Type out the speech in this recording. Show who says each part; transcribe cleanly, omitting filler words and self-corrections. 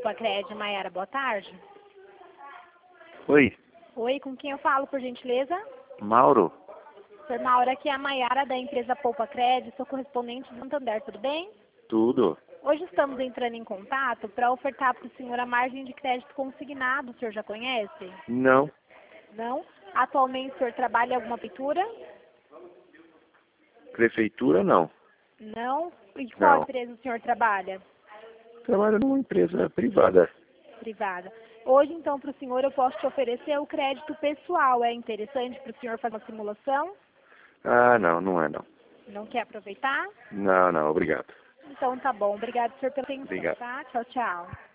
Speaker 1: Poupa-Cred, Maiara, boa tarde.
Speaker 2: Oi,
Speaker 1: Oi, com quem eu falo, por gentileza?
Speaker 2: Mauro.
Speaker 1: Sr. Mauro, aqui é a Maiara da empresa Poupa-Cred, sou correspondente do Santander, tudo bem?
Speaker 2: Tudo?
Speaker 1: Hoje estamos entrando em contato para ofertar para o senhor a margem de crédito consignado, o senhor já conhece?
Speaker 2: Não.
Speaker 1: Não? Atualmente o senhor trabalha em alguma pintura?
Speaker 2: Prefeitura, não.
Speaker 1: Não? E qual
Speaker 2: Não.
Speaker 1: empresa o senhor trabalha?
Speaker 2: Trabalho numa empresa privada.
Speaker 1: Privada. Hoje, então, para o senhor eu posso te oferecer o crédito pessoal. É interessante para o senhor fazer uma simulação?
Speaker 2: Ah, não, não é não.
Speaker 1: Não quer aproveitar?
Speaker 2: Não, não, obrigado.
Speaker 1: Então tá bom. Obrigado, senhor, pela atenção,
Speaker 2: Obrigado.
Speaker 1: tá? Tchau, tchau.